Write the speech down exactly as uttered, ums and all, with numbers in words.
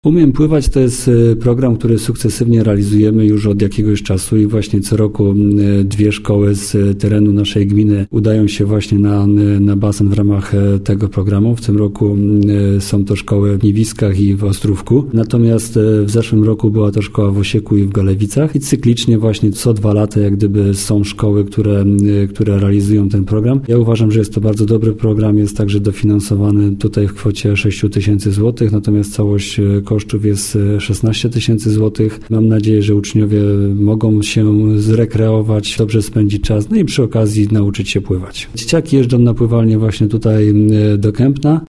Umiem pływać to jest program, który sukcesywnie realizujemy już od jakiegoś czasu i właśnie co roku dwie szkoły z terenu naszej gminy udają się właśnie na, na basen w ramach tego programu. W tym roku są to szkoły w Niewiskach i w Ostrówku. Natomiast w zeszłym roku była to szkoła w Osieku i w Galewicach i cyklicznie właśnie co dwa lata jak gdyby są szkoły, które, które realizują ten program. Ja uważam, że jest to bardzo dobry program, jest także dofinansowany tutaj w kwocie sześć tysięcy złotych, natomiast całość kosztów jest szesnaście tysięcy złotych. Mam nadzieję, że uczniowie mogą się zrekreować, dobrze spędzić czas, no i przy okazji nauczyć się pływać. Dzieciaki jeżdżą na pływalnię właśnie tutaj do Kępna.